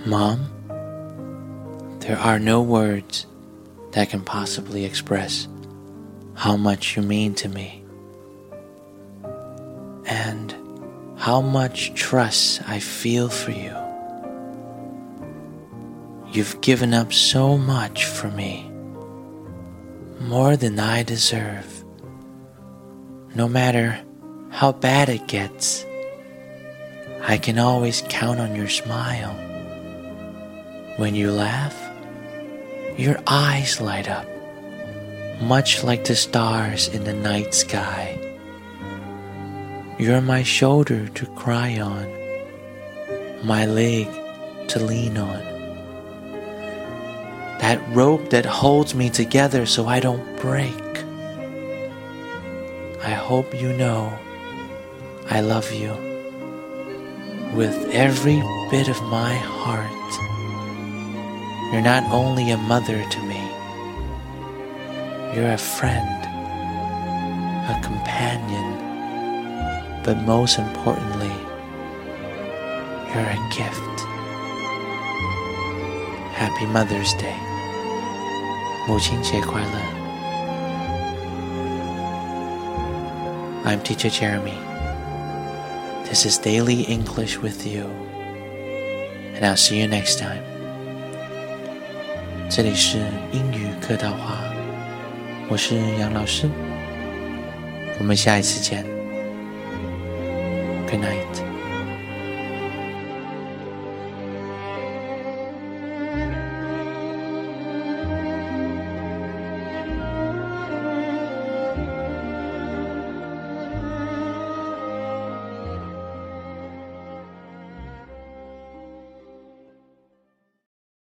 Mom, there are no words that can possibly express how much you mean to me, and how much trust I feel for you. You've given up so much for me, more than I deserve. No matter how bad it gets, I can always count on your smile. When you laugh, your eyes light up, much like the stars in the night sky. You're my shoulder to cry on, my leg to lean on, that rope that holds me together so I don't break. I hope you know I love you with every bit of my heart. You're not only a mother to me, you're a friend, a companion, but most importantly, you're a gift. Happy Mother's Day. 母亲节快乐. I'm Teacher Jeremy. This is Daily English with you, and I'll see you next time. 这里是英语客套话，我是杨老师，我们下一次见。Good night.